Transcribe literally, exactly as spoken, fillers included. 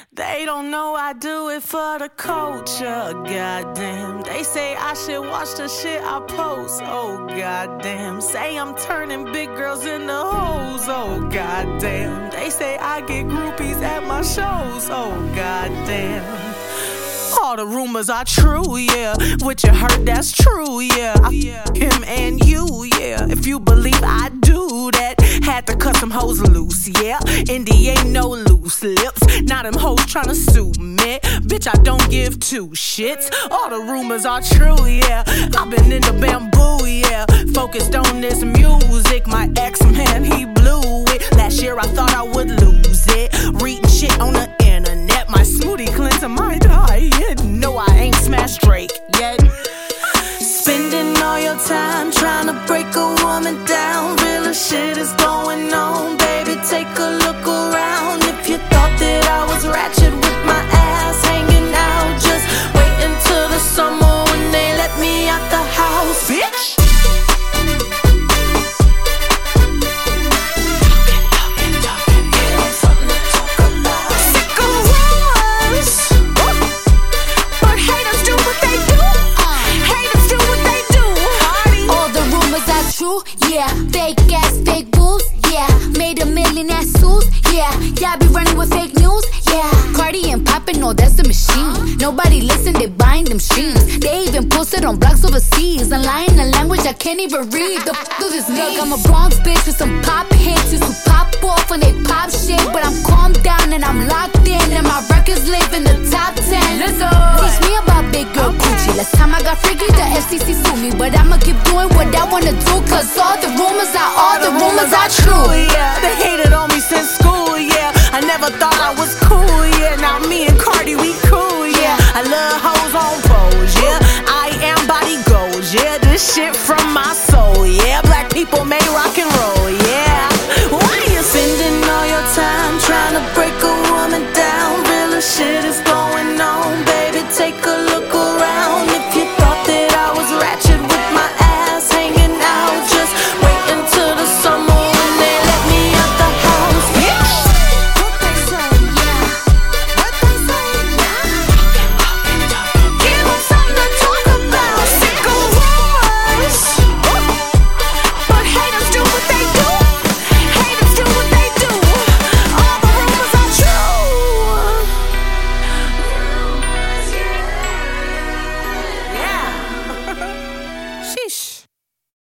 They don't know I do it for the culture, goddamn. They say I should watch the shit I post, oh goddamn. Say I'm turning big girls into hoes, oh goddamn. They say I get groupies at my shows, oh goddamn. All the rumors are true, yeah. What you heard, that's true, yeah. I, him and you, yeah. If you believe I do that, had to cut some hoes loose, yeah. Indy ain't no loose lips. Now them hoes tryna sue me. Bitch, I don't give two shits. All the rumors are true, yeah. I've been in the bamboo, yeah. Focused on this music. My ex-man, he blew it. Last year I thought I would lose it. Reading shit on the internet. My smoothie cleanser might die. No, I ain't smashed Drake yet. Spending all your time trying to break a woman down. Real shit is going on, baby, take a look around. If you thought that I was ratchet with my ass hanging out, just wait until the summer when they let me out the house, bitch. Yeah, fake ass, fake boobs, yeah. Made a million ass suits, yeah. Y'all be running with fake news, yeah. Cardi and poppin', no, that's the machine. Nobody listen, they buying them streams. They even posted on blogs overseas. And lying a language I can't even read. The f do this look, I'm a Bronx bitch with some pop hits. Used to pop off when they pop shit, but I'm calmed down and I'm locked in. And my records live in the top ten. Listen, teach me about big girl Gucci. Last time I got freaky, the F C C sued me, but I'ma keep doing what I wanna do, cause all the rumors are, all the rumors are true, yeah. They hated on me since school, yeah. I never thought I was cool, yeah. Now me and Cardi, we cool, yeah. I love hoes on pose, yeah. I am body goals, yeah. This shit from my soul, yeah. Black people may rock